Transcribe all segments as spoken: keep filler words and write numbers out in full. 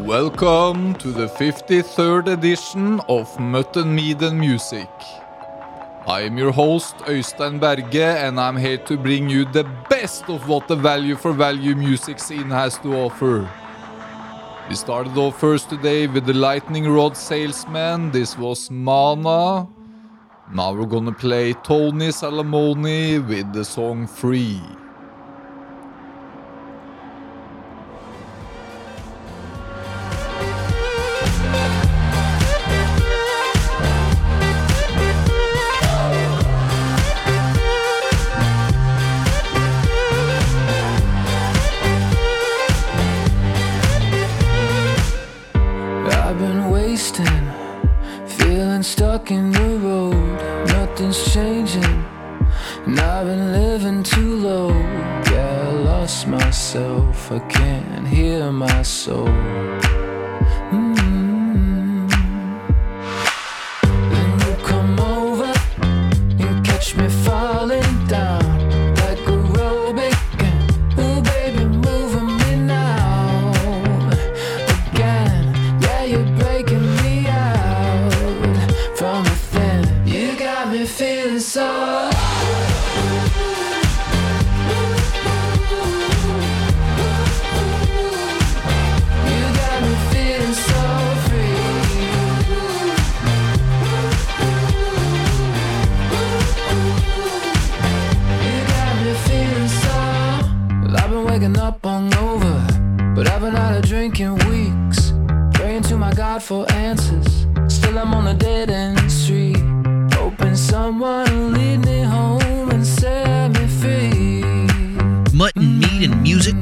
Welcome to the fifty-third edition of Mutton Mead and Music. I am your host, Øystein Berge, and I'm here to bring you the best of what the value for value music scene has to offer. We started off first today with the Lightning Rod Salesman. This was Mana. Now we're gonna play Tony Salamone with the song Free. Feeling stuck in the road, nothing's changing, and I've been living too low. Yeah, I lost myself, I can't hear my soul. Mm-hmm. Then you come over and catch me falling down like aerobic. Ooh, baby, moving me now again. Yeah, you're breaking me out from within. You got me feeling so. You got me feeling so free. You got me feeling so. Well, I've been waking up hungover, but I've been out of drinking weeks, praying to my God for answers. Still I'm on a dead end street, hoping someone will lead me home and set me free. Mutton Mead and Music.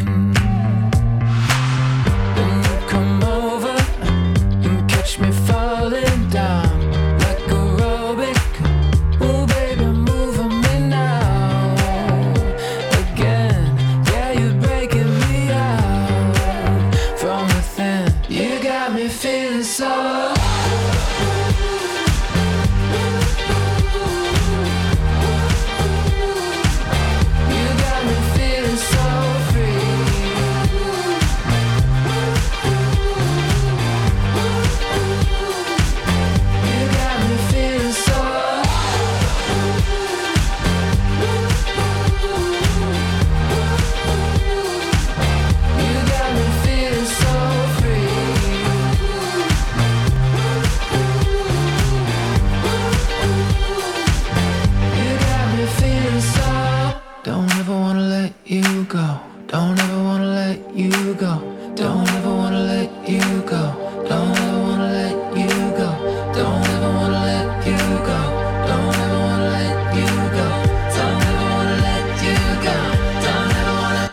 Then you come over and catch me falling down like aerobic. Ooh, baby, moving me now again. Yeah, you're breaking me out from within. You got me feeling so. Go. Don't ever wanna let you go. Don't ever wanna let you go. Don't ever wanna let you go. Don't ever wanna let you go. Don't ever wanna let you go. Don't ever wanna let you go. Don't ever wanna.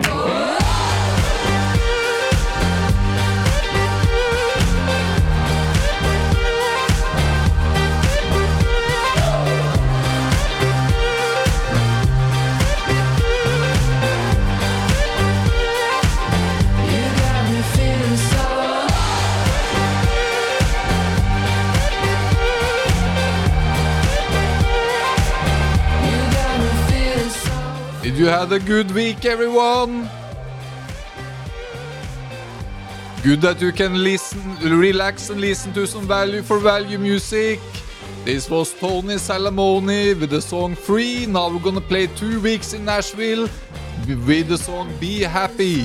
Did you have a good week, everyone? Good that you can listen, relax and listen to some value for value music. This was Tony Salamone with the song Free. Now we're gonna play two weeks in Nashville with the song Be Happy.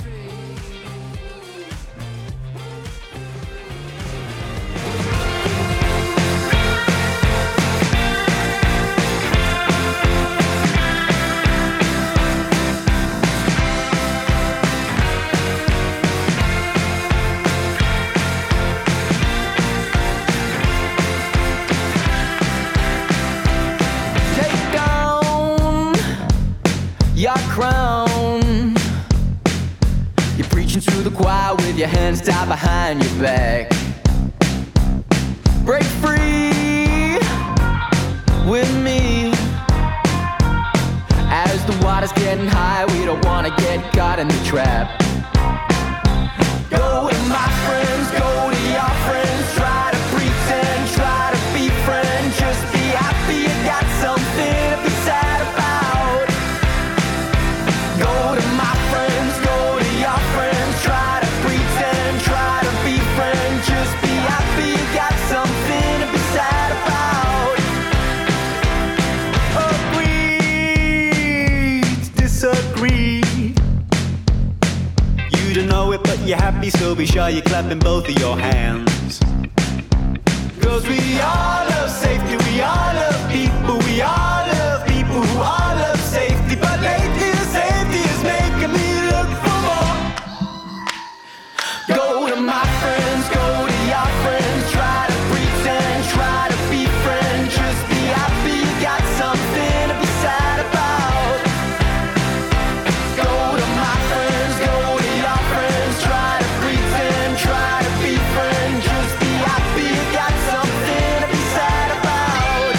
Your crown, you're preaching to the choir with your hands tied behind your back. Break free with me. As the water's getting high, we don't wanna get caught in the trap. Go with my friends, go to your friends. Try to pretend, try to be friends. Just be happy you got something to be sad about. Go to my friends, go to your friends. Try to pretend, try be sure you're clapping both of your hands. Cause we all love safety, we all love people, we all love people who all love safety. But lately the safety is making me look for more. Go to my friends, go to your friends, try to pretend, try to be friends, just be happy you got something to be sad about. Go to my friends, go to your friends, try to pretend, try to be friends, just be happy you got something to be sad about.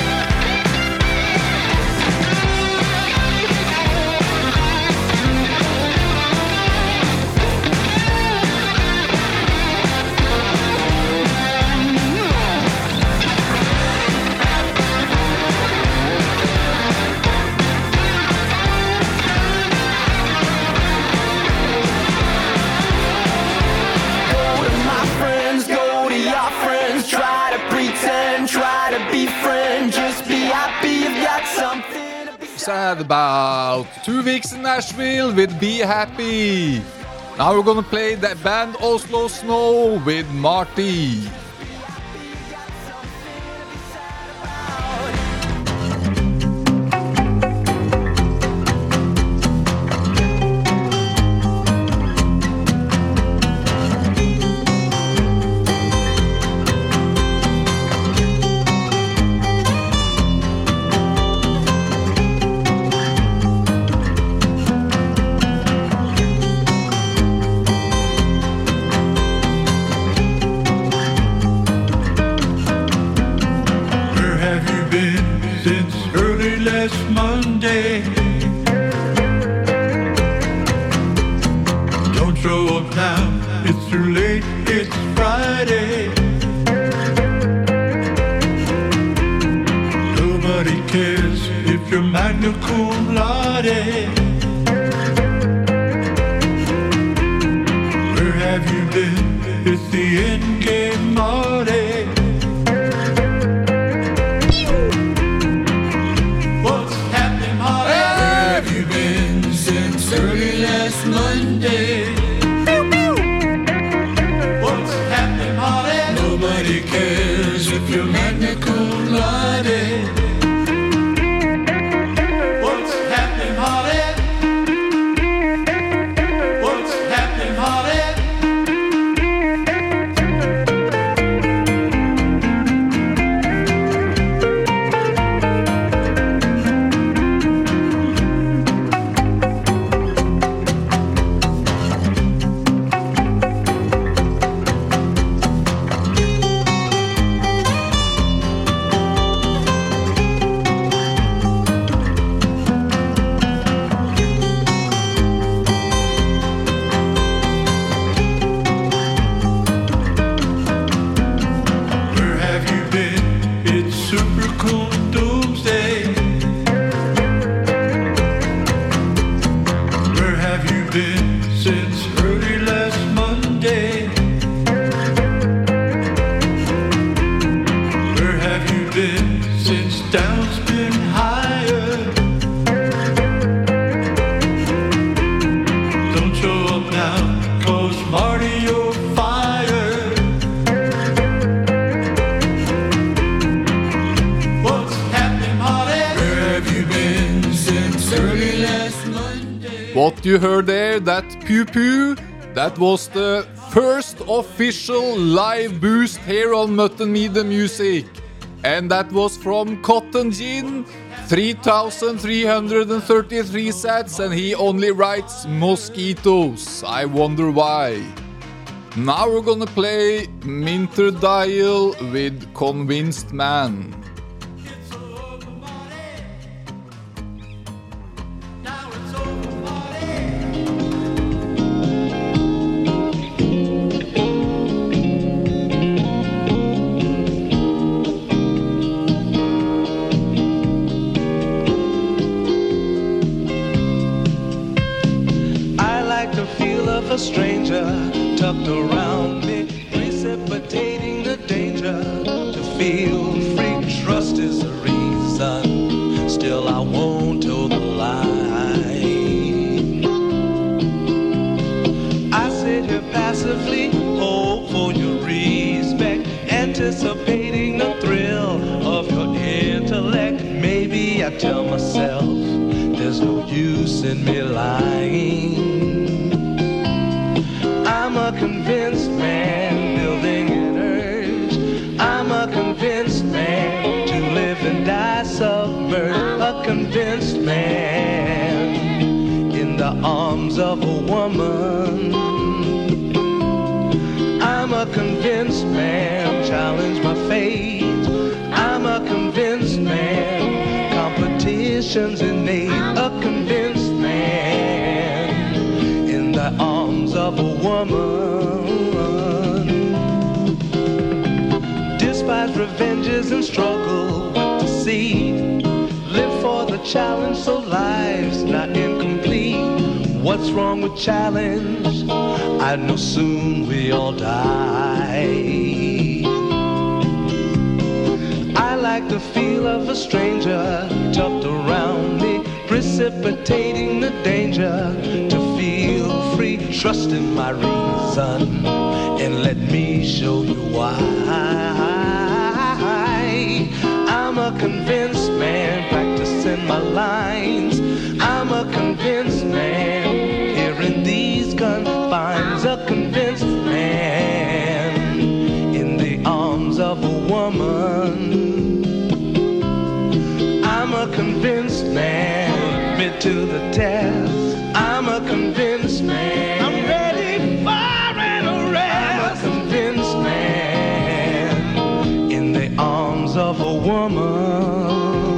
Go to my friends, go to your friends, try to pretend, try to be friends, just be happy you've got something to be Sad about. Two weeks in Nashville with Be Happy. Now we're gonna play the band Oslo Snow with Marty. Where have you been since early last Monday? Don't show up now, it's too late, it's Friday. Nobody cares if you're magna cum laude. Where have you been? It's the end game, Marty. What's happening, Marty? Where have you been since early last Monday? What's happening, Marty? Nobody cares if you're magna cum laude. What's happening, Marty? What's happening, Marty? Where have you been? It's super cool doomsday. Where have you been since early last Monday? Where have you been since down's been higher? Don't show up now, cause Marty, you're fired. What's happening, Marty? Where have you been since early last Monday? What you heard there, that pew pew, that was the first official live boost here on Mutton Meat the Music. And that was from Cotton Gin, three thousand three hundred thirty-three sats, and he only writes mosquitoes. I wonder why. Now we're gonna play Minter Dial with Convinced Man. I like the feel of a stranger tucked around me, precipitating the danger to feel free. anticipating the thrill of your intellect. Maybe I tell myself there's no use in me lying. I'm a convinced man building an urge. I'm a convinced man to live and die submerged. A convinced man in the arms of a woman. I'm a convinced man, challenge my fate. I'm a convinced man, competition's innate. A convinced man in the arms of a woman. Despise revenges and struggle with deceit. Live for the challenge so life's not incomplete. What's wrong with challenge? I know soon we all die. I like the feel of a stranger tucked around me, precipitating the danger. To feel free, trust in my reason, and let me show you why. I'm a convinced man, practicing my lines. I'm a convinced man, here in these confines. A convinced man in the arms of a woman. I'm a convinced man, admit to the test. I'm a convinced man, I'm ready for an arrest. I'm a convinced man in the arms of a woman.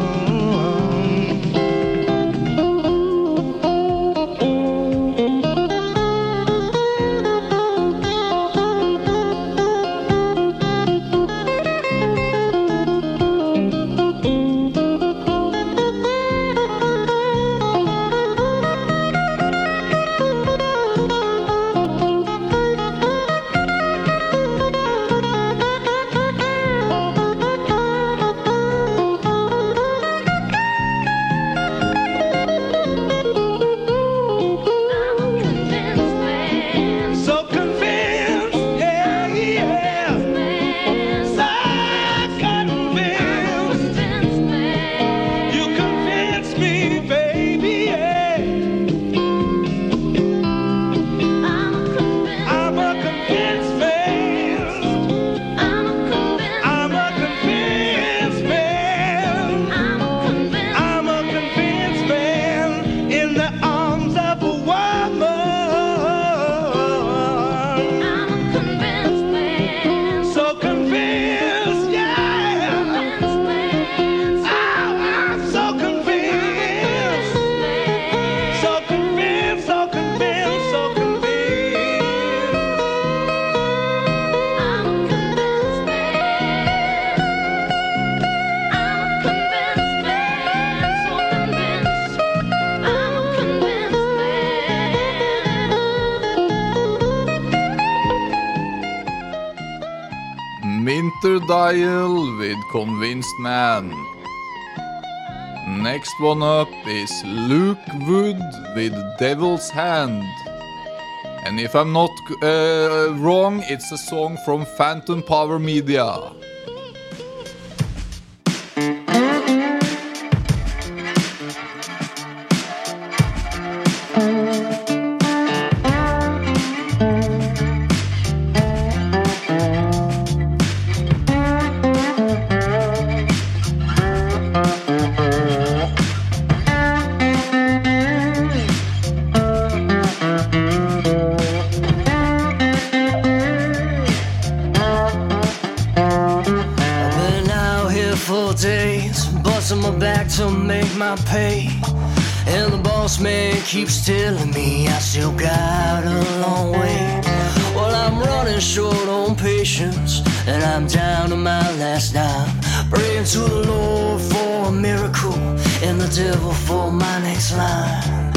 Dial with Convinced Man. Next one up is Luke Wood with Devil's Hand. And if I'm not uh, wrong, it's a song from Phantom Power Media. Keeps telling me I still got a long way. Well, I'm running short on patience, and I'm down to my last dime. Praying to the Lord for a miracle, and the devil for my next line.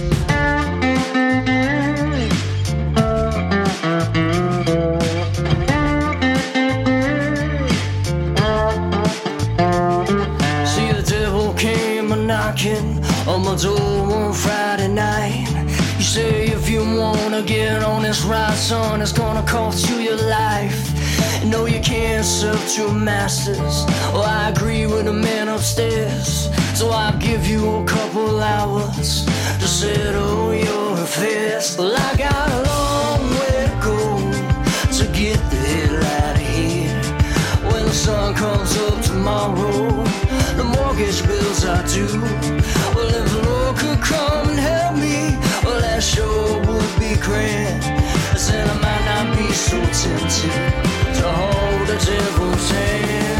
See, the devil came a knocking on my door one Friday night. You say if you wanna get on this ride, son, it's gonna cost you your life. No, you can't serve two masters. Well, I agree with the man upstairs. So I'll give you a couple hours to settle your affairs. Well, I got a long way to go to get the hell out of here. When the sun comes up tomorrow, the mortgage bills are due. Well, if the Lord could come and help me, well, that sure would be grand. Then I might not be so tempted to hold the devil's hand.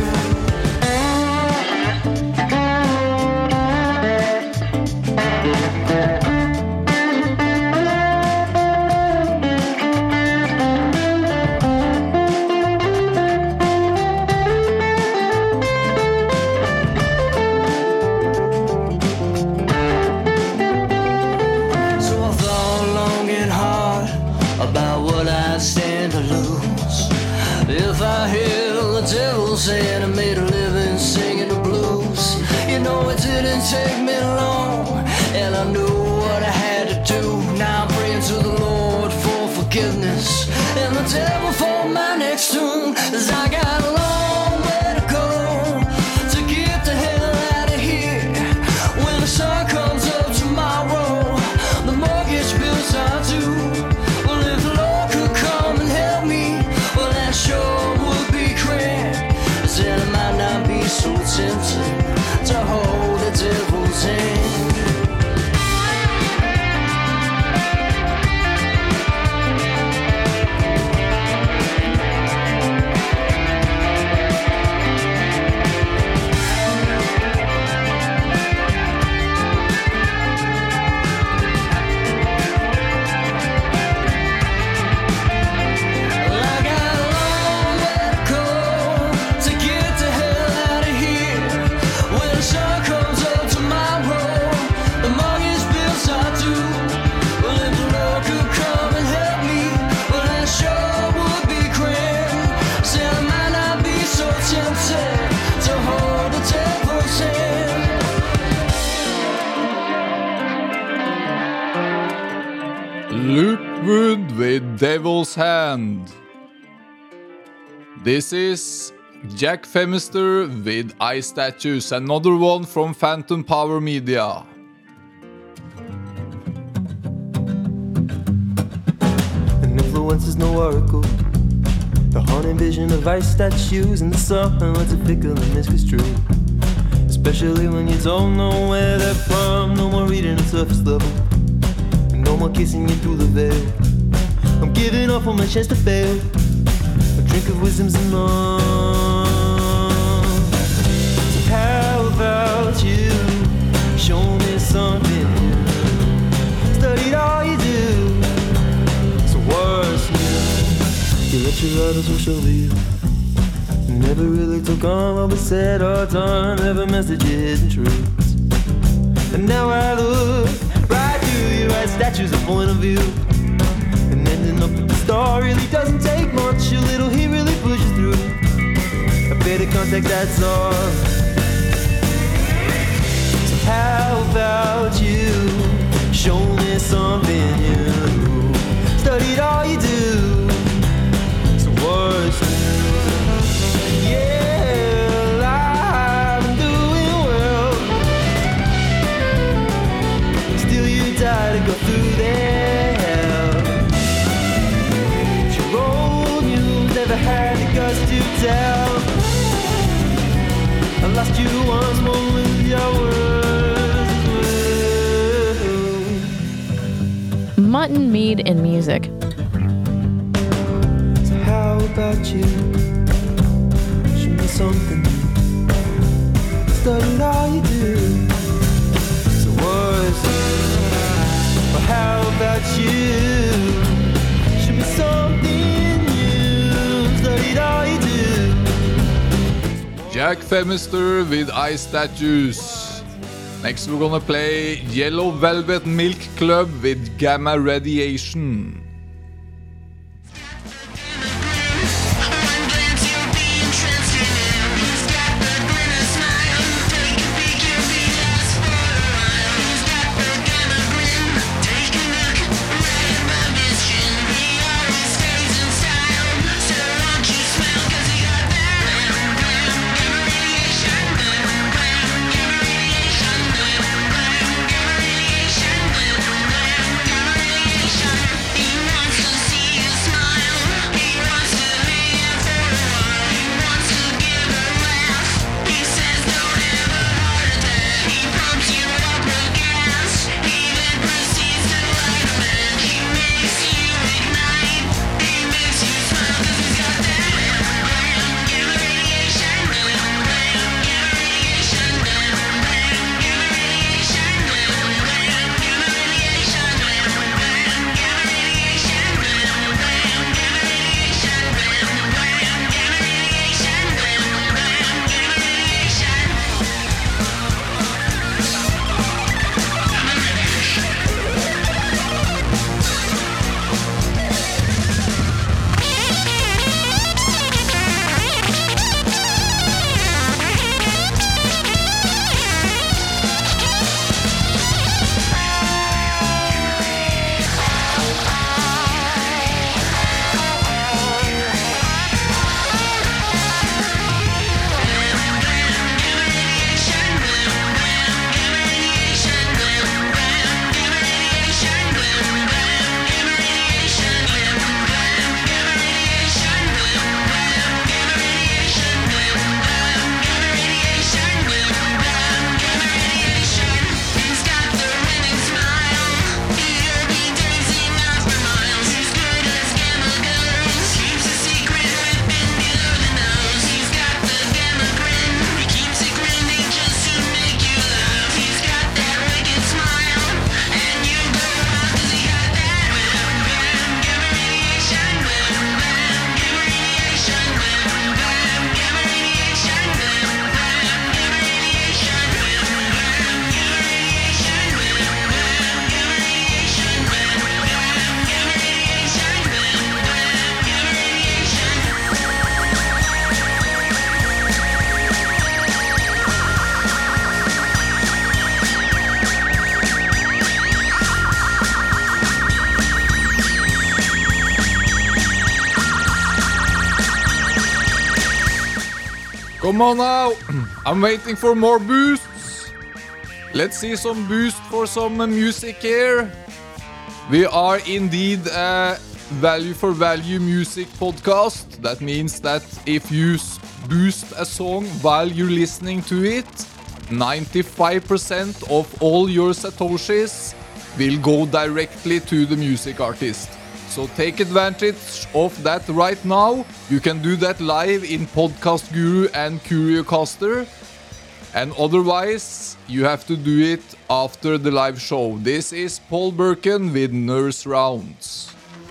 And I made a living singing the blues. You know it didn't take me long, and I knew what I had to do. Now I'm praying to the Lord for forgiveness and the devil for my next tune. 'Cause I got a long way to go to get the hell out of here. When the sun comes up tomorrow, the mortgage bills are due. Well, if the Lord could come and help me, well, that sure would be grand. Then I might not be so tempted to hold the devil's hand. Luke Wood with Devil's Hand. This is Jack Femister with Ice Statues, another one from Phantom Power Media. An influence is no oracle. The haunting vision of ice statues in the sun, what's a fickle and misconstrued. Especially when you don't know where they're from. No more reading at surface level. No more kissing you through the veil. I'm giving up on my chance to fail. A drink of wisdom's enough. So how about you? Show me something new. Studied all you do. So what's new? You let your others wash over you. Never really took on what was said or done. Never messages and truths. And now I look right through you as statues of point of view. And ending up with the star really doesn't take much. A little he really pushes through. A bit of context, that's all. So how about you? Show me something new. Studied all you do. So what's new? Yeah, I'm doing well. Still you die to go through there. Your old news never had the guts to tell. I lost you once more with your words. Mutton, Mead, and Music. So how about you? Show me something. Studied all you do. So what's well, how about you? Show me something new. Studied all you do. Jack Femister with Ice Statues. Next we're gonna play Yellow Velvet Milk Club with Gamma Radiation. Smell Come on now. I'm waiting for more boosts. Let's see some boost for some uh, music here. We are indeed a value for value music podcast. That means that if you s- boost a song while you're listening to it, ninety-five percent of all your satoshis will go directly to the music artist. So take advantage of that right now. You can do that live in Podcast Guru and Curiocaster. And otherwise, you have to do it after the live show. This is Paul Birken with Nurse Rounds.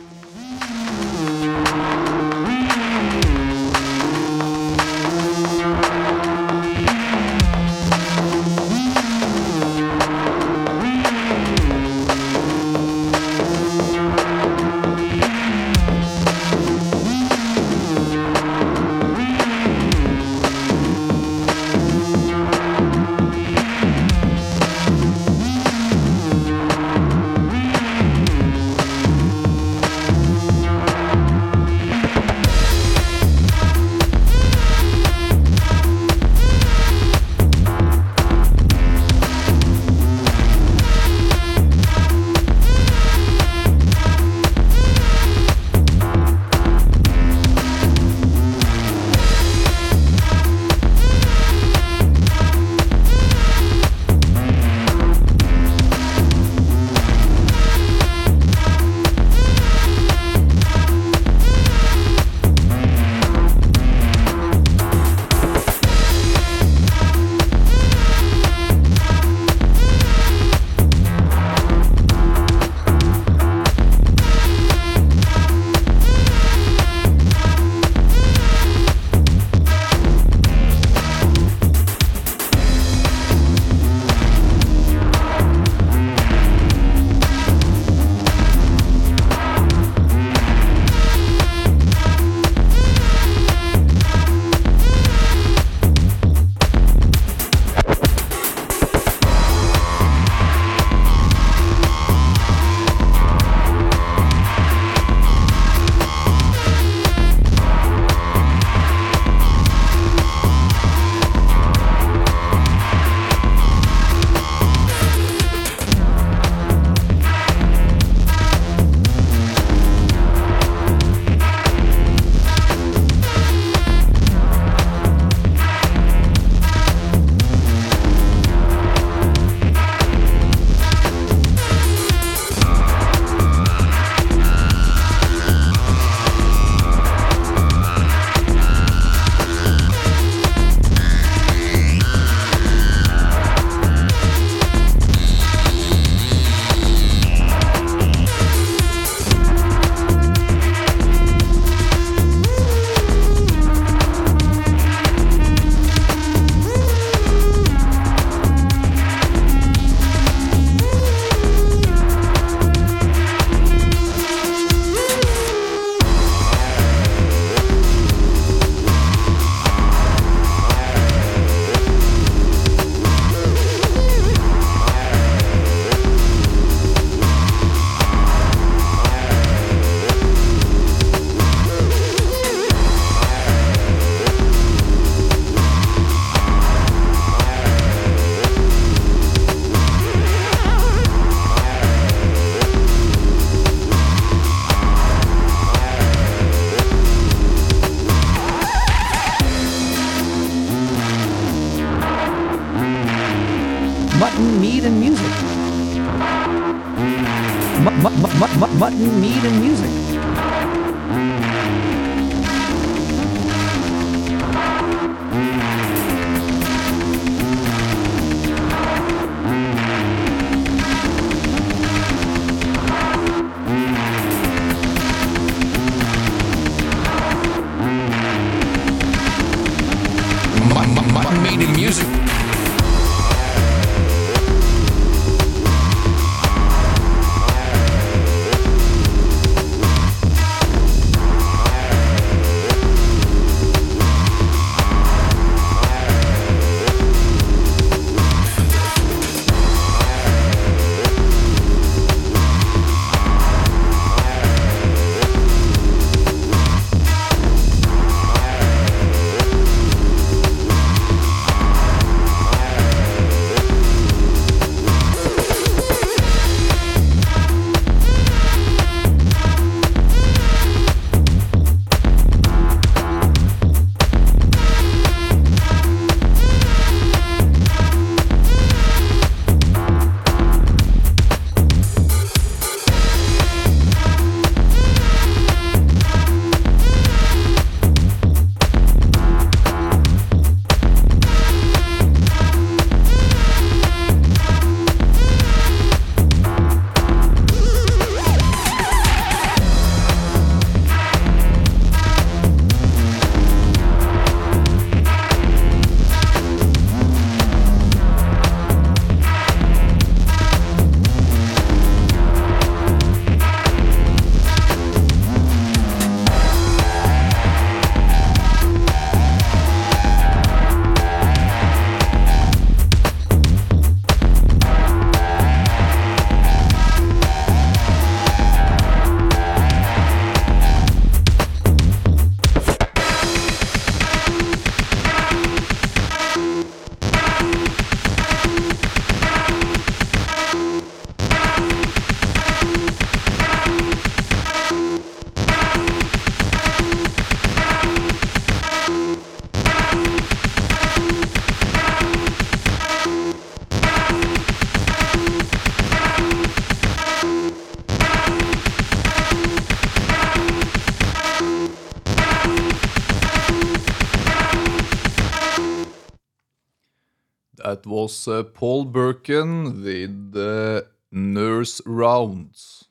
Mutton, meat, and music. Mu- mu- mu- mu- mu- mutton, meat, and music. Mutton, meat, and music. That was uh, Paul Birkin with uh, Nurse Rounds.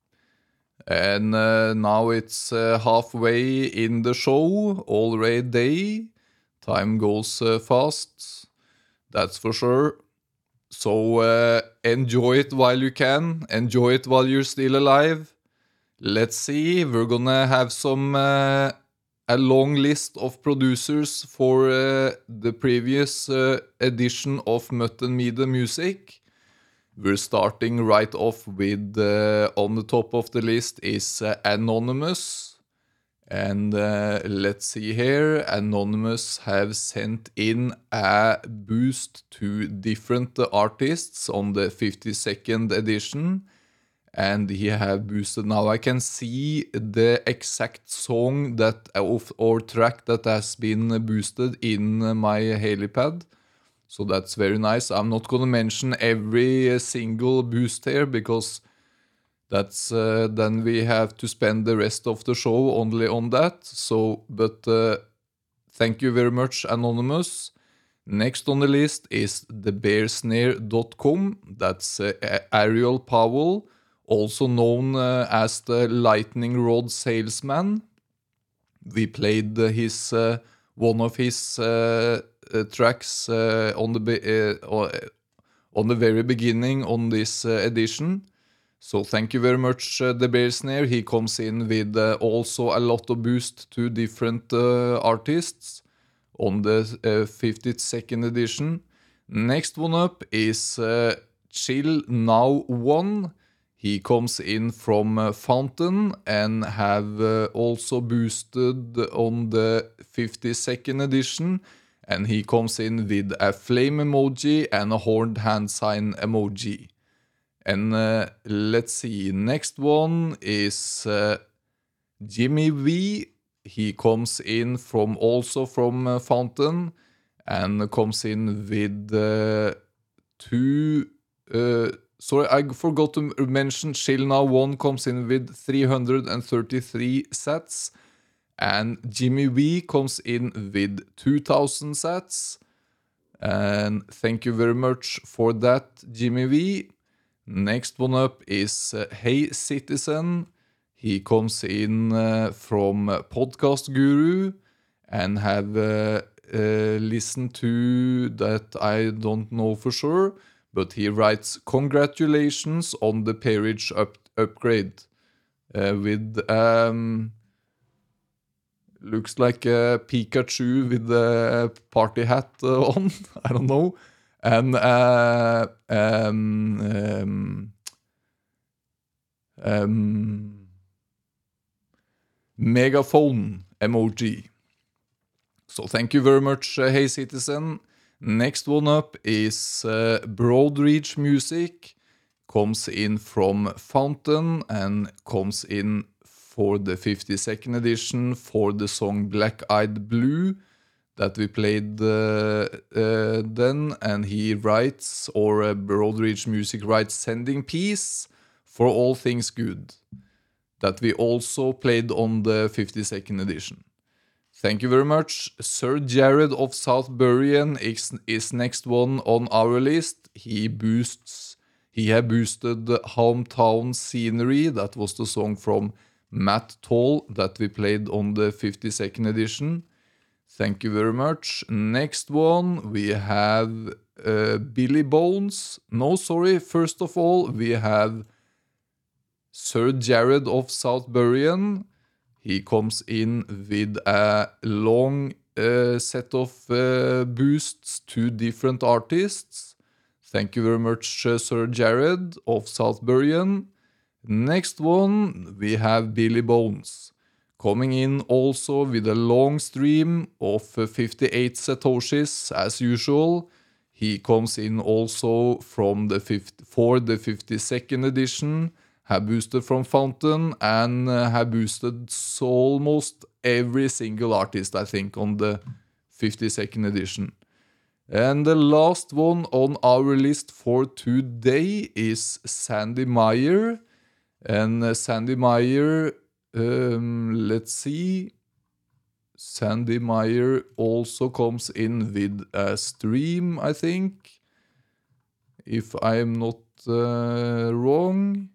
And uh, now it's uh, halfway in the show already. Time goes uh, fast, that's for sure. So uh, enjoy it while you can. Enjoy it while you're still alive. Let's see, we're gonna have some uh, a long list of producers for uh, the previous uh, edition of Mutton Media Music. We're starting right off with, uh, on the top of the list is uh, Anonymous. And uh, let's see here, Anonymous have sent in a boost to different uh, artists on the fifty-second edition. And he have boosted, now I can see the exact song that, of, or track that has been boosted in my helipad. So that's very nice. I'm not gonna mention every single boost here because that's uh, then we have to spend the rest of the show only on that. So, but uh, thank you very much, Anonymous. Next on the list is the bear snare dot com. That's uh, Ariel Powell, also known uh, as the Lightning Rod Salesman. We played uh, his uh, one of his uh, uh, tracks uh, on the be- uh, on the very beginning on this uh, edition. So thank you very much, uh, the bear snare. He comes in with uh, also a lot of boost to different uh, artists on the uh, fifty-second edition. Next one up is uh, Chill Now One. He comes in from uh, Fountain and have uh, also boosted on the fifty-second edition. And he comes in with a flame emoji and a horned hand sign emoji. And uh, let's see, next one is uh, Jimmy V. He comes in from also from uh, Fountain and comes in with uh, two. Uh, sorry, I forgot to mention. Chill Now One comes in with three hundred thirty-three sats, and Jimmy V comes in with two thousand sats. And thank you very much for that, Jimmy V. Next one up is uh, Hey Citizen. He comes in uh, from Podcast Guru and have uh, uh, listened to that I don't know for sure, but he writes congratulations on the Peerage up- upgrade uh, with um, looks like a Pikachu with a party hat uh, on. I don't know. And uh, um, um, um, megaphone emoji. So thank you very much, uh, Hey Citizen. Next one up is uh, Broadreach Music. Comes in from Fountain and comes in for the fifty-second edition for the song Black Eyed Blue that we played uh, uh, then, and he writes, or uh, Broadreach Music writes, Sending Peace for All Things Good, that we also played on the fifty-second edition. Thank you very much. Sir Jared of South Burien is, is next one on our list. He boosts, he had boosted the Hometown Scenery, that was the song from Matt Tall that we played on the fifty-second edition. Thank you very much. Next one, we have uh, Billy Bones. No, sorry. First of all, we have Sir Jared of South Burien. He comes in with a long uh, set of uh, boosts to different artists. Thank you very much, uh, Sir Jared of South Burien. Next one, we have Billy Bones. Coming in also with a long stream of uh, fifty-eight Satoshis, as usual. He comes in also from the fifty, for the fifty-second edition, have boosted from Fountain, and uh, have boosted so almost every single artist, I think, on the fifty-second edition. And the last one on our list for today is Sandy Meyer. And uh, Sandy Meyer... Um, let's see. Sandy Meyer also comes in with a stream, I think. If I am not uh, wrong.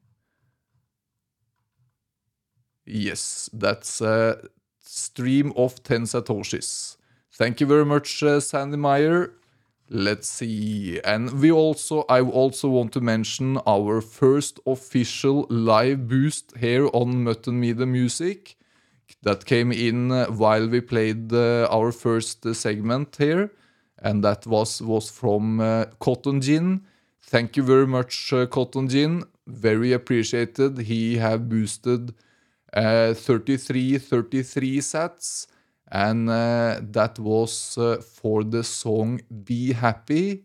Yes, that's a stream of ten Satoshis. Thank you very much, uh, Sandy Meyer. Let's see. And we also, I also want to mention our first official live boost here on Mutton Media Music that came in uh, while we played uh, our first uh, segment here. And that was, was from uh, Cotton Gin. Thank you very much, uh, Cotton Gin. Very appreciated. He have boosted uh, thirty-three thirty-three sats. And uh, that was uh, for the song Be Happy.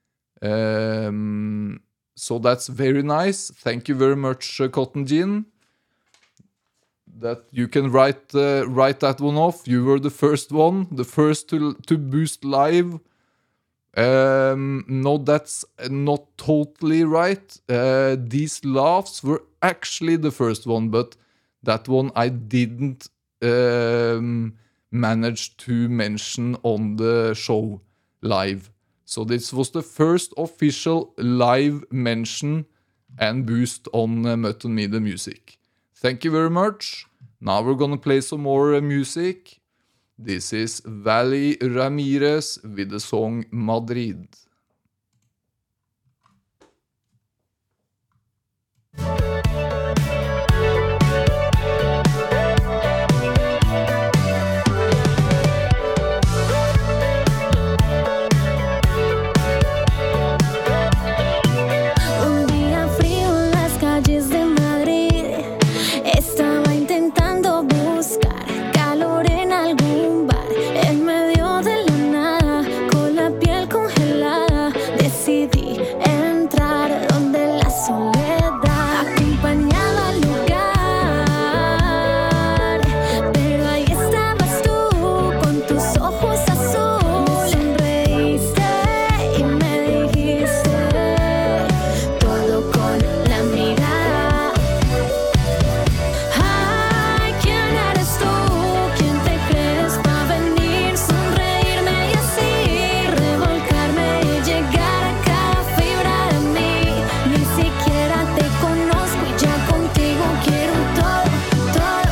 Um, so that's very nice. Thank you very much, uh, Cotton Gin. That you can write uh, write that one off. You were the first one, the first to to boost live. Um, no, that's not totally right. Uh, these laughs were actually the first one, but that one I didn't um, manage to mention on the show live. So this was the first official live mention and boost on uh, Mutton Media Music. Thank you very much. Now we're gonna play some more uh, music. This is Valley Ramirez with the song Madrid. Un día frío en las calles de Madrid, estaba intentando buscar calor en algún bar. En medio de la nada, con la piel congelada, decidí entrar donde la soledad acompañaba al lugar. Pero ahí estabas tú, con tus ojos azules. Sonreíste y me dijiste todo con la mirada. Ay, ¿quién eres tú? ¿Quién te crees para venir, sonreírme y así revolcarme y llegar a cada fibra de mí? Ni siquiera te conozco y ya contigo quiero todo, todo.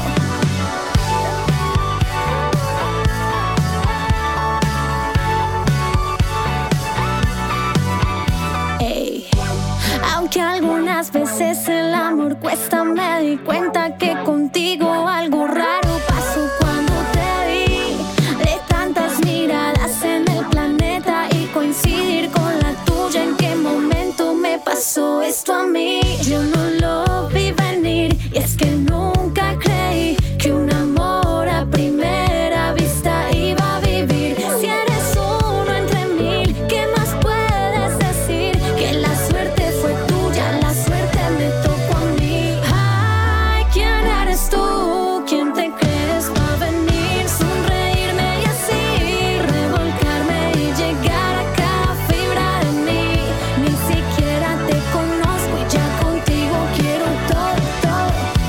Ey, aunque algunas veces el amor cuesta, me di cuenta que contigo algo raro pasó cuando te vi. De tantas miradas en el planeta y coincidir con la tuya, ¿en qué momento me pasó esto a mí? Yo no lo vi venir y es que nunca creí que un amor a primera vista iba a vivir. Si eres uno entre mil, ¿qué más puedes decir? Que la suerte fue tuya, la suerte me tocó a mí. Ay, ¿quién eres tú? ¿Quién te crees para venir, sonreírme y así revolcarme y llegar a cada fibra de mí? Ni siquiera te conozco y ya contigo quiero todo, todo.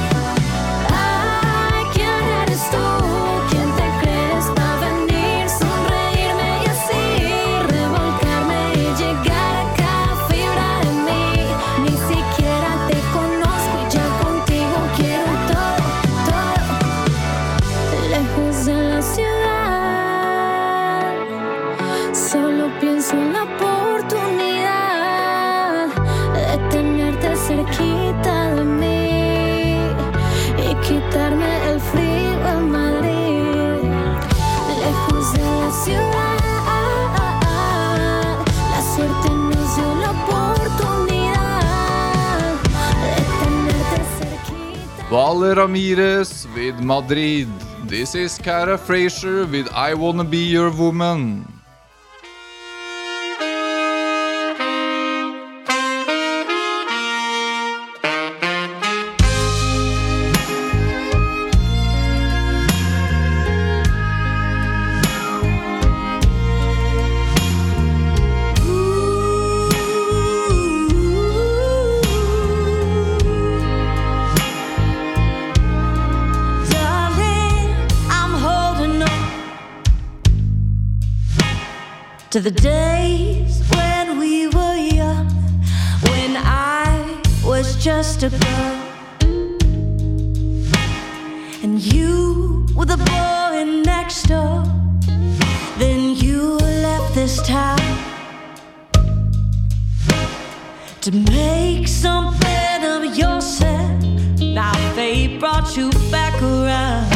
Ay, ¿quién eres tú? ¿Quién te crees para venir, sonreírme y así revolcarme y llegar a cada fibra de mí? Ni siquiera te conozco y ya contigo quiero todo, todo. Lejos de la ciudad, solo pienso en la oportunidad de tenerte cerquita de mí y quitarme el frío en Madrid. Lejos de la ciudad, la suerte nos dio la oportunidad de tenerte cerquita. Vale Ramirez with Madrid. This is Cara Fraser with I Wanna Be Your Woman. Darling, I'm holding on to the days when we were young, when I was just a girl, and you were the boy next door. Then you left this town to make something of yourself. Now fate brought you back around,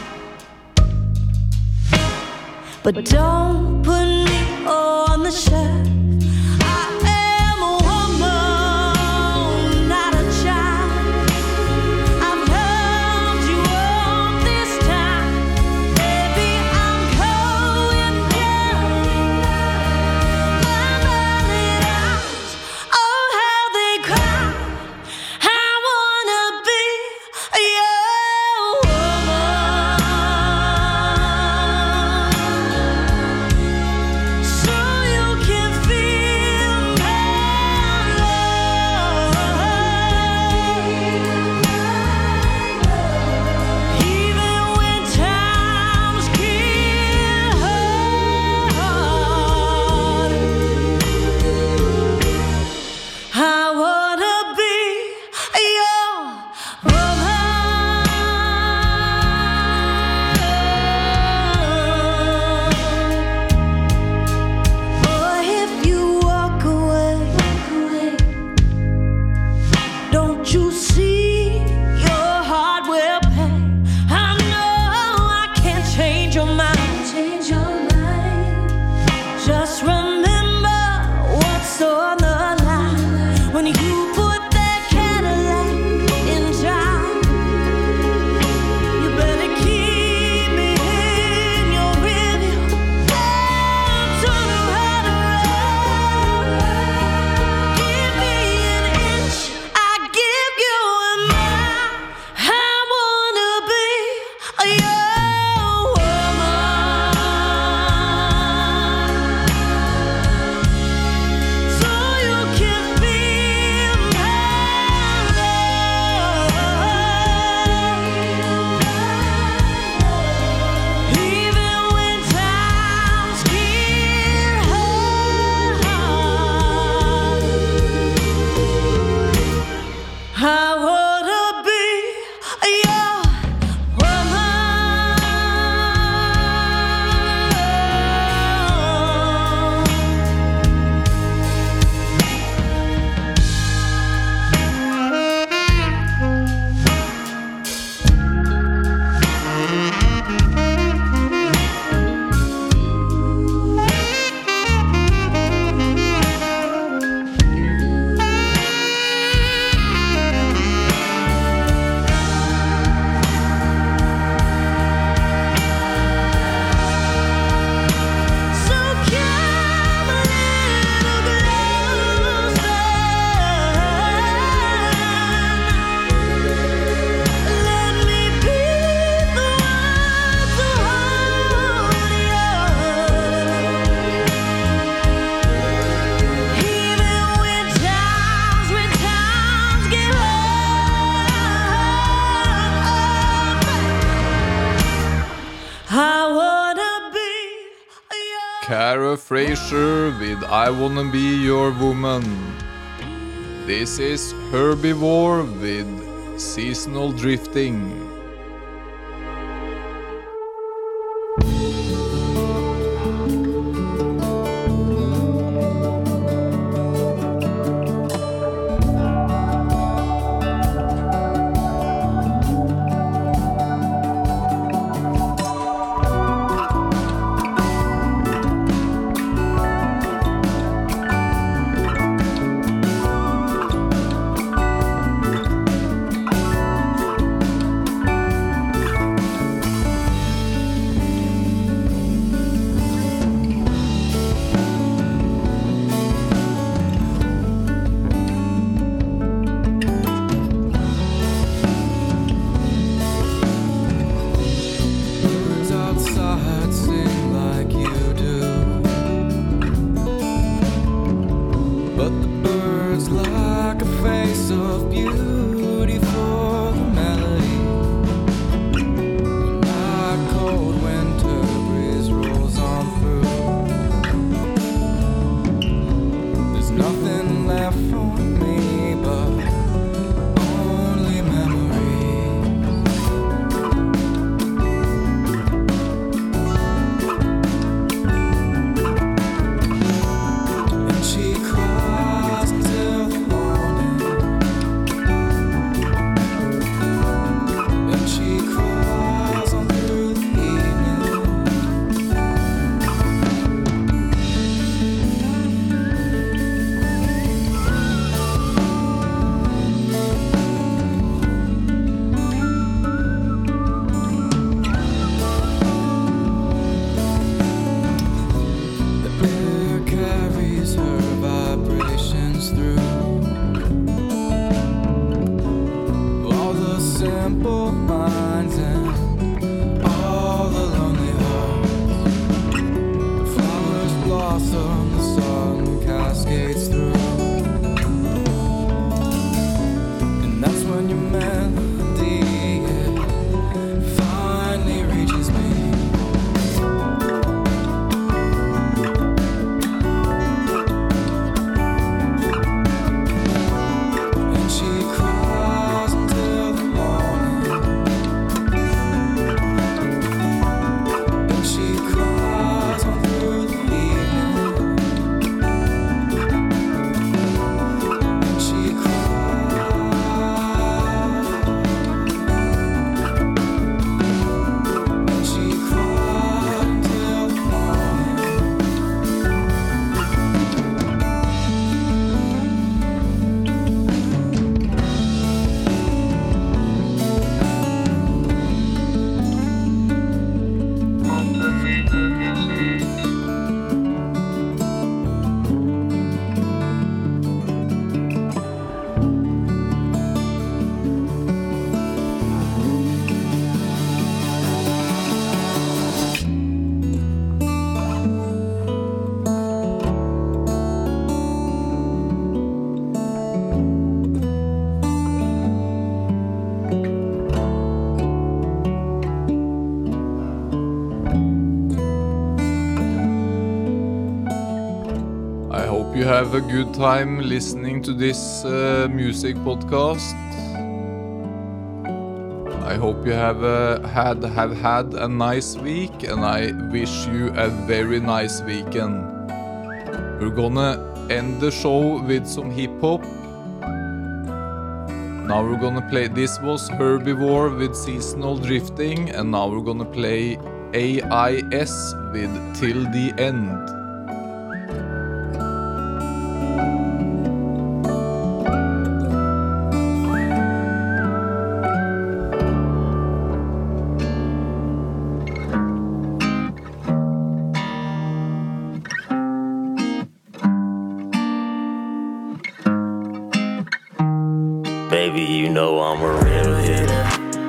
but don't put me on the shelf. I am a woman, not a child. I've loved you all this time. Baby, I'm going down. My violet eyes, oh how they cry. I wanna be your woman, so you can feel my love. Even when times get hard, I wanna be your woman. Boy, if you walk away, don't you see your heart will pay? I know I can't change your mind. Change your mind. Just remember what's on the line when you put that Cadillac in drive. You better keep me in your rearview. Don't turn right around. Give me an inch, I give you a mile. I wanna be your woman, so you can feel my love. Even when times get hard, I wanna be your So come a little closer. Let me be the one to hold you. Even when times, when times get hard, I wanna be your Cara Fraser with I Wanna Be Your Woman. This is Herbivore with Seasonal Drifting. blossom, the sun cascades through. And that's when your melody finally reaches me. And she cries until the morning. And she cries on through the evening. And she cries. And she cried until the morning. I hope you have a good time listening to this uh, music podcast. I hope you have uh, had have had a nice week, and I wish you a very nice weekend. We're gonna end the show with some hip hop. Now we're gonna play. This was Herbivore with Seasonal Drifting, and now we're gonna play A I S with Till the End. Baby, you know I'm a real hitter.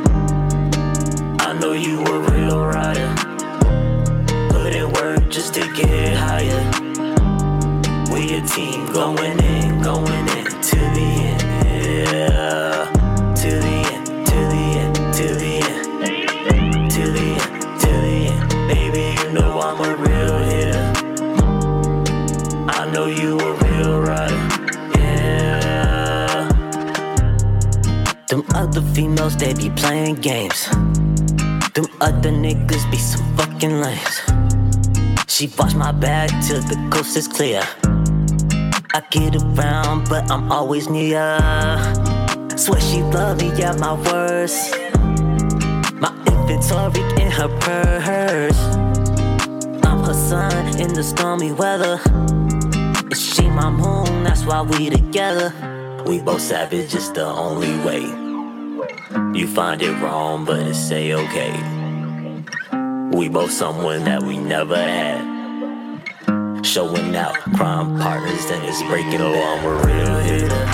I know you a real rider. Put in work just to get higher. We a team going in, going in to the end. Yeah, to the end, to the end, to the end, to the end, to the end. Baby, you know I'm a real hitter. I know you a real rider. Them other females, they be playing games. Them other niggas be some fucking lames. She watch my back till the coast is clear. I get around, but I'm always near. Swear she love me, yeah, my words. My inventory in her purse. I'm her sun in the stormy weather. And she my moon, that's why we together. We both savage, it's the only way. You find it wrong, but it's a-okay. We both someone that we never had. Showing out, crime partners, then it's breaking bad. Oh, I'm a real hitter.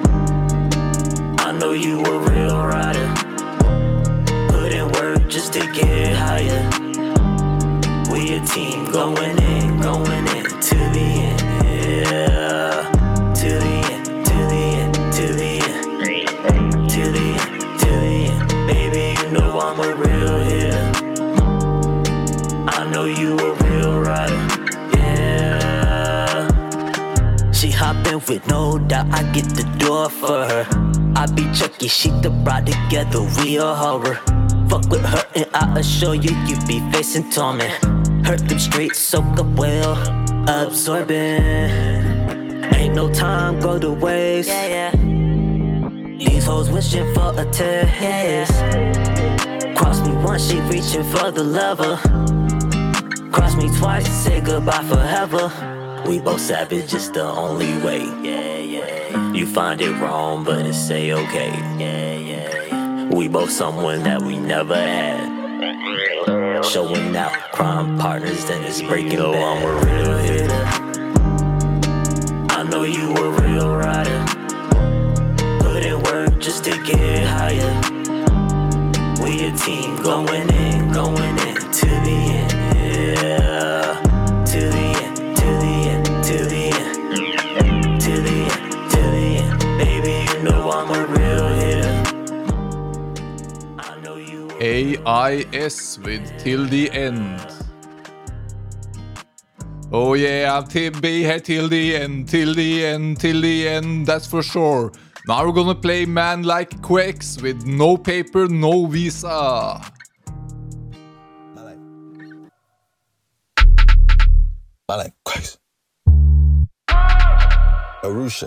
I know you a real rider. Put in work just to get higher. We a team going in, going in to the end. Yeah, to the end. To the end, to the end, to the end, to the end. Baby, you know I'm a real hitter. I know you a real rider. Yeah. She hoppin' with no doubt, I get the door for her. I be Chucky, she the bride together, we a horror. Fuck with her and I assure you, you be facing torment. Hurt them straight, soak up well, absorbing. Ain't no time go to waste. Yeah, yeah. These hoes wishing for a taste. Cross me once, she reaching for the lever. Cross me twice, say goodbye forever. We both savage, it's the only way. Yeah, yeah. You find it wrong, but it's a-okay. Yeah, yeah. We both someone that we never had. Showing out, crime partners, then it's breaking bad. Oh, I'm a real hitter. I know you a real rider. Put in work just to get higher. We a team going in, going in to the end. Yeah, to the end, to the I S with Till the End. Oh yeah, to be here till the end, till the end, till the end, that's for sure. Now we're gonna play Man Like Quakes with No Paper, No Visa. Man Like Quakes. Arusha.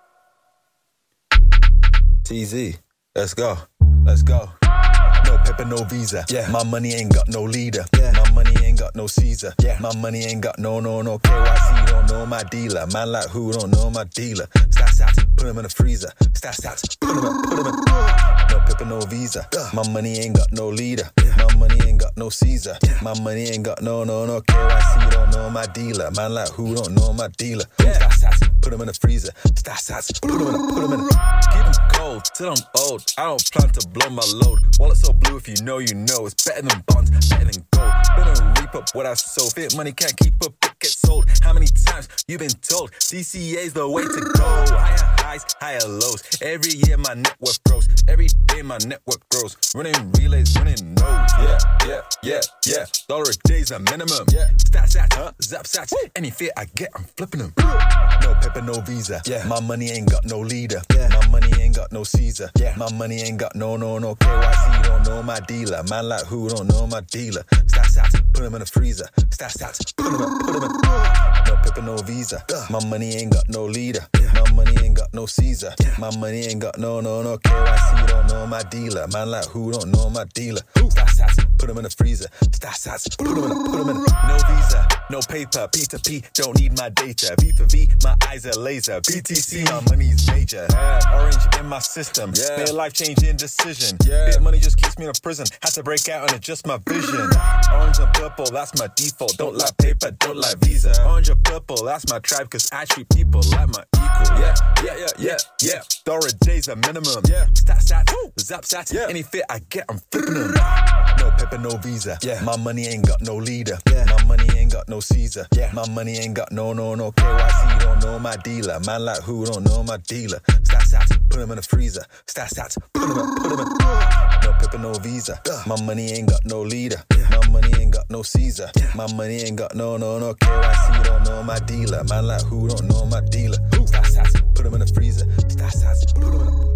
T Z. Let's go. Let's go. No paper, no visa. Yeah. My money ain't got no leader. Yeah. My money ain't got no Caesar. Yeah. My money ain't got no, no, no K Y C. Don't know my dealer. Man like who don't know my dealer. Stats, stats, put him in the freezer. Stats, stats, put him in, put him in. No paper, no visa. My money ain't got no leader. My money ain't got no Caesar. My money ain't got no, no, no K Y C. Don't know my dealer. Man like who don't know my dealer. Stats, stats, put him in the freezer. Stats, stats, put him in, put him in. Keep him cold till I'm old. I don't plan to blow my load. Wallet so blue, if you know, you know. It's better than bonds, better than gold. Better reap up what I sow. Fit money can't keep up, it gets sold. How many times you been told D C A's the way to go? Higher highs, higher lows. Every year my network grows. Every day my network grows. Running relays, running nodes. Yeah, yeah, yeah, yeah. Dollar a day's a minimum. Yeah. Stats, stats, huh? Zap, stats. Any fit I get, I'm flipping them. No paper, no visa. Yeah. My money ain't got no leader. Yeah. My money ain't got no Caesar. Yeah. My money ain't got no, no, no K Y C. Don't know my dealer. Man like who don't know my dealer. Stats, stats, put him in the freezer. Stats, stats, put him in, put him in. No paper, no visa. My money ain't got no leader. My money ain't got no Caesar. My money ain't got no, no, no K Y C. Don't know my dealer. Man like who don't know my dealer. Stats, stats, put him in the freezer. Stats, stats, put him in, put him in. No visa, no paper. P to P, don't need my data. V for V, my eyes are laser. B T C, my money's major. Yeah. Orange in my system. Yeah. Made a life-changing decision. Yeah. Bit money just keeps me in a prison. Had to break out and adjust my vision. Orange and purple, that's my default. Don't like paper, don't like visa. Orange and purple, that's my tribe, cause I treat people like my equal. Yeah, yeah, yeah, yeah, yeah. Dollar a day's a minimum. Yeah. Stat, stat, zap, stat. Yeah. Any fit I get, I'm flipping them. No paper, no visa. Yeah. My money ain't got no leader. Yeah. My money ain't got no Caesar. Yeah. My money ain't got no, no, no K Y C. Don't know my dealer. Man like who don't know my dealer. Stat, stat, put him in the freezer. Stat, stat, put him in, put him in. No paper, no visa. My money ain't got no leader. My money ain't got no Caesar. My money ain't got no, no, no K Y C. Don't know my dealer. Man like who don't know my dealer. Stat, stat, put him in the freezer. Stat, stat, put him in the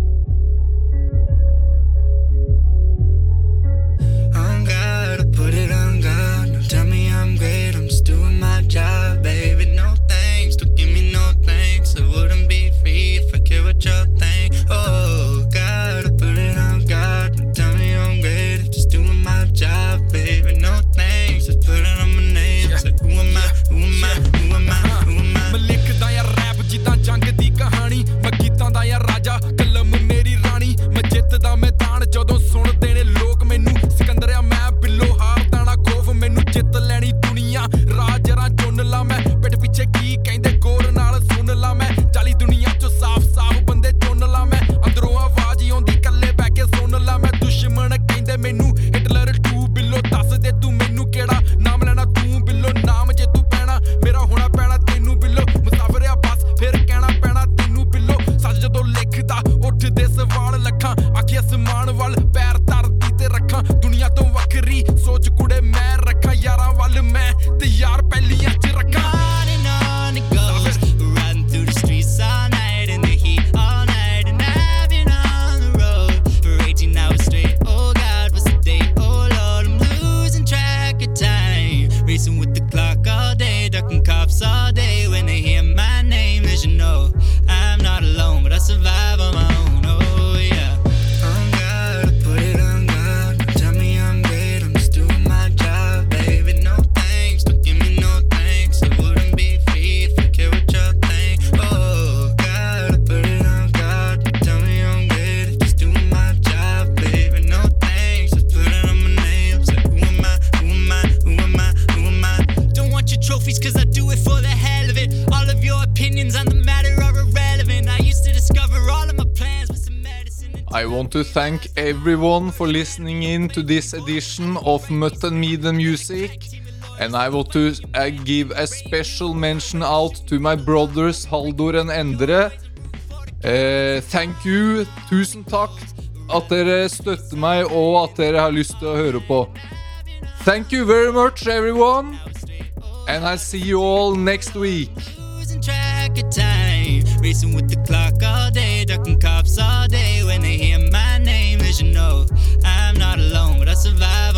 I gotta put it on God. Don't tell me I'm great, I'm just doing my job, baby. No thanks, don't give me no thanks. I wouldn't be free if I care what y'all think. Oh, gotta put it on God. Don't tell me I'm great, I'm just doing my job, baby. No thanks, just put it on my name. It's like, who am I, who am I, who am I, who am I? मैं लिखदा या rap जिद्दां जंग दी कहानी मैं गीतां दा या राजा कलम मेरी रानी मैं जिੱਤਦਾ मैदान ਜਦੋਂ ਸੁਣਦੇ ਨੇ ਲੋਕ ਮੈਨੂੰ ਸਿਕੰਦਰਿਆ ਮੈਂ ਬਿੱਲੋ ਹਾਰਦਾ ਨਾ ਖੋਫ ਮੈਨੂੰ ਜਿੱਤ ਲੈਣੀ ਦੁਨੀਆ ਰਾਜ ਰਾਂ ਚੁਣ ਲਾ ਮੈਂ ਪਿੱਠ ਪਿੱਛੇ ਕੀ ਕਹਿੰਦੇ ਗੌਰ ਨਾਲ ਸੁਣ ਲਾ ਮੈਂ ਚਾਲੀ ਦੁਨੀਆ ਚੋਂ ਸਾਫ਼ ਸਾਫ਼ ਬੰਦੇ ਚੁਣ ਲਾ ਮੈਂ ਅੰਦਰੋਂ ਆਵਾਜ਼ ਹੀ ਆਉਂਦੀ ਕੱਲੇ ਬਹਿ ਕੇ ਸੁਣ ਲਾ ਮੈਂ ਦੁਸ਼ਮਣ ਕਹਿੰਦੇ ਮੈਨੂੰ ਹਿਟਲਰ ਟੂ ਬਿੱਲੋ ਦੱਸ ਦੇ ਤੂੰ ਮੈਨੂੰ ਕਿਹੜਾ ਨਾਮ ਲੈਣਾ ਤੂੰ ਬਿੱਲੋ ਨਾਮ ਜੇ ਤੂੰ ਪੈਣਾ ਮੇਰਾ ਹੋਣਾ ਪੈਣਾ ਤੈਨੂੰ ਬਿੱਲੋ ਮੁਸਾਫਰਿਆ ਬਸ ਫਿਰ ਕਹਿਣਾ ਪੈਣਾ ਤੈਨੂੰ ਬਿੱਲੋ ਸੱਚ ਜਦੋਂ ਲਿਖਦਾ ਉੱਠਦੇ ਸਵਾਲ ਲੱਖਾਂ ਆਖੀ ਅਸਮਾਨ ਵੱਲ ਪੈਰ ਧਰਤੀ ਤੇ ਰੱਖਾਂ ਦੁਨੀਆ ਤੋਂ ਵੱਖਰੀ ਸੋਚ ਕੁੜੇ ਮੈਂ ਰੱਖਾਂ ਯਾਰਾਂ ਵੱਲ ਮੈਂ ਤੇ ਯਾਰ ਪਹਿਲੀਆਂ ਚ ਰੱਖਾਂ On and on it goes, riding through the streets all night in the heat, all night, and I've been on the road for eighteen hours straight. Oh God, what's the date? Oh Lord, I'm losing track of time, racing with the clock all day, ducking cops all day. When they hear my name, they should know I'm not alone, but I survive on my own. Oh yeah, on God, put it on God. Don't tell me I'm great, I'm just doing my job, baby. No thanks, don't give me no thanks. I wouldn't be free if I care what y'all think. Oh God, put it on God. Don't tell me I'm great, I'm just doing my job, baby. No thanks, just put it on my name. Say, who am I, who am I, who am I, who am I? Don't want your trophies cause I do it for the hell of it. All of your opinions on the matter are irrelevant. I used to discover all of my plans with some medicine. I want to thank everyone for listening in to this edition of Mutton Meat and Music. And I want to uh, give a special mention out to my brothers Haldor and Endre. Uh, thank you, tusen takk at dere støtter meg, og at dere har lyst til å høre på. Thank you very much, everyone. And I'll see you all next week. Losing track of time, racing with the clock all day, ducking cops all day. When they hear my name, they should know I'm not alone, but I survive